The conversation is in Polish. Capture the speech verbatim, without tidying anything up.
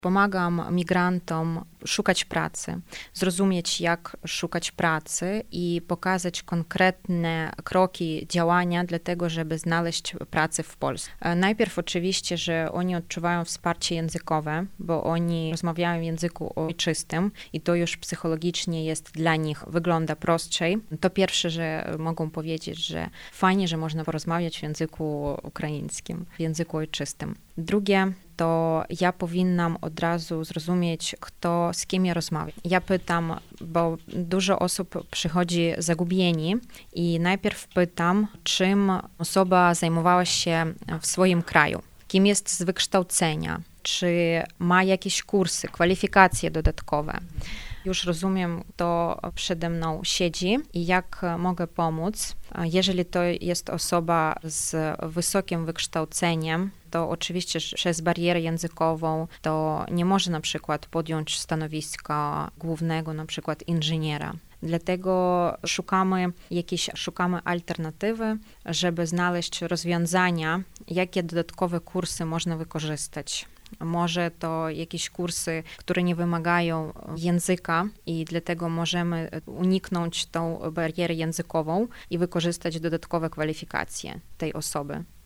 Pomagam migrantom szukać pracy, zrozumieć, jak szukać pracy i pokazać konkretne kroki działania dla tego, żeby znaleźć pracę w Polsce. Najpierw oczywiście, że oni odczuwają wsparcie językowe, bo oni rozmawiają w języku ojczystym i to już psychologicznie jest dla nich, wygląda prostszej. To pierwsze, że mogą powiedzieć, że fajnie, że można porozmawiać w języku ukraińskim, w języku ojczystym. Drugie, to ja powinnam od razu zrozumieć, kto z kim ja rozmawia. Ja pytam, bo dużo osób przychodzi zagubieni i najpierw pytam, czym osoba zajmowała się w swoim kraju, kim jest z wykształcenia, czy ma jakieś kursy, kwalifikacje dodatkowe. Już rozumiem, kto przede mną siedzi i jak mogę pomóc. Jeżeli to jest osoba z wysokim wykształceniem, to oczywiście przez barierę językową to nie może na przykład podjąć stanowiska głównego, na przykład inżyniera. Dlatego szukamy jakieś, szukamy alternatywy, żeby znaleźć rozwiązania, jakie dodatkowe kursy można wykorzystać. Może to jakieś kursy, które nie wymagają języka i dlatego możemy uniknąć tą barierę językową i wykorzystać dodatkowe kwalifikacje tej osoby.